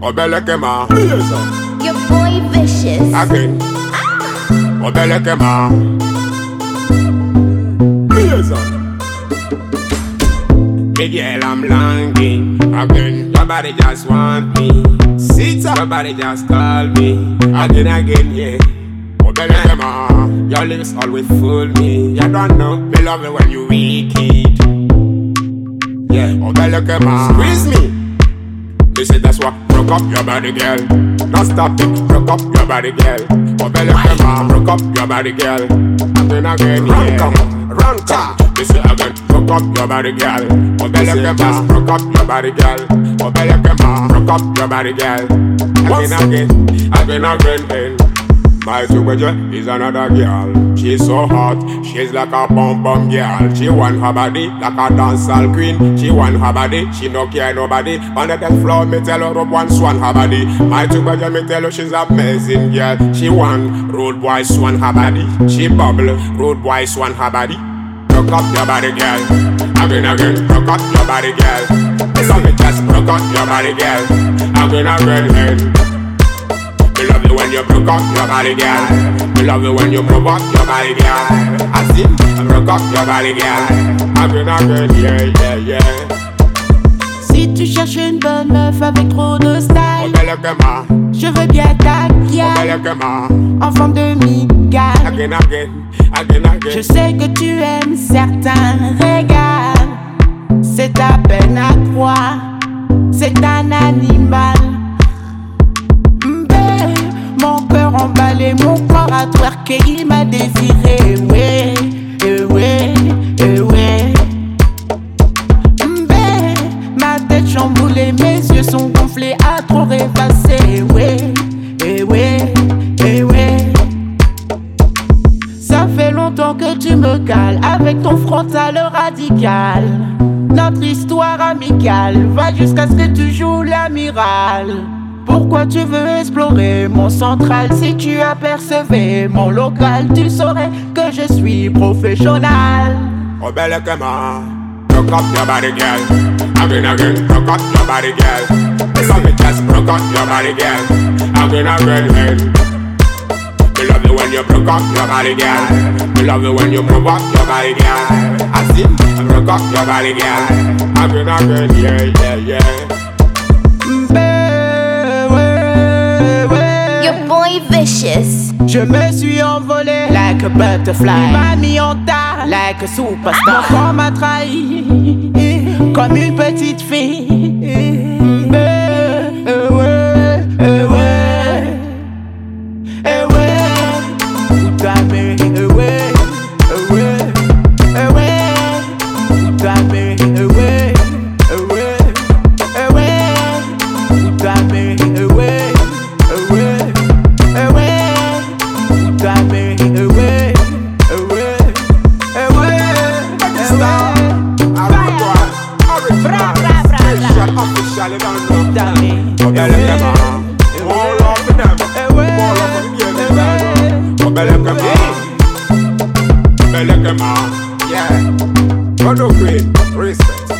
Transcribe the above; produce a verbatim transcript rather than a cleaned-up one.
Obele Kema. Your boy vicious. Again. Obele Kema. Big girl, I'm longing. Again. Your body just want me. Sit up. Your body just call me. Again, again, yeah. Obele Kema. Your lips always fool me. You don't know. Me love it when you wicked. Yeah, Obele Kema. Squeeze me. They say that's what broke up your body, girl. Don't stop it, broke up your body, girl. Obele Kema, broke up your body, girl. Again, again, yeah. Run, come. They say again, broke up your body, girl. Obele Kema, broke up your body, girl. Obele Kema, broke up your body, girl. Again, again, again, again, again. My superjet is another girl. She's so hot, she's like a bum bum girl. She want her body like a dancehall queen. She want her body, she no care nobody. On the dance floor, me tell her up one swan her body. My superjet, me tell her she's amazing girl. She want road boy swan her body. She bubble, road boy swan her body. Broke up your body, girl. Again, again, broke up your body, girl. Love me just broke up your body, girl. Again, again, again. Me love you when you broke up your body, girl. Me love you when you move up your body, girl. I see, I broke up your body, girl. Again, again, yeah, yeah, yeah. Si tu cherches une bonne meuf avec trop de style, Obele Kema. je veux bien ta gueule Obele Kema. en forme de migale. Again, again, again, again. Je sais que tu aimes certains régales. C'est ta peine à croire, c'est un animal. Mon cœur emballé, mon corps à twerker, il m'a désiré, ouais, eh ouais, eh ouais. Mbé, ma tête chamboulée, mes yeux sont gonflés, à trop rêvasser, ouais, eh ouais, eh ouais. Ça fait longtemps que tu me cales, avec ton frontal radical. Notre histoire amicale va jusqu'à ce que tu joues l'amiral. Pourquoi tu veux explorer mon central? Si tu apercevais mon local, tu saurais que je suis professionnel. Obele Kema. Broke up your body, girl. Again, again, broke up your body, girl. Me love me just broke up your body, girl. Again, again, again. Me love you when you broke up your body, girl. Me love you when you move up your body, girl. I see, I broke up your body, girl. Again, again, yeah, yeah, yeah. Your boy vicious. Je me suis envolé like a butterfly. Il m'a mis en tas like a superstar. Mon corps m'a trahi comme une petite fille. Eh ouais, eh ouais, eh ouais. Où t'as mis, eh ouais, eh ouais, eh ouais. Où t'as mis, eh ouais, eh ouais, eh ouais. Où t'as mis, eh ouais, eh ouais. Officially done now. Obele Kema. All of them. All of them. Obele Kema. Obele Kema. Yeah. God of Queen. Respect.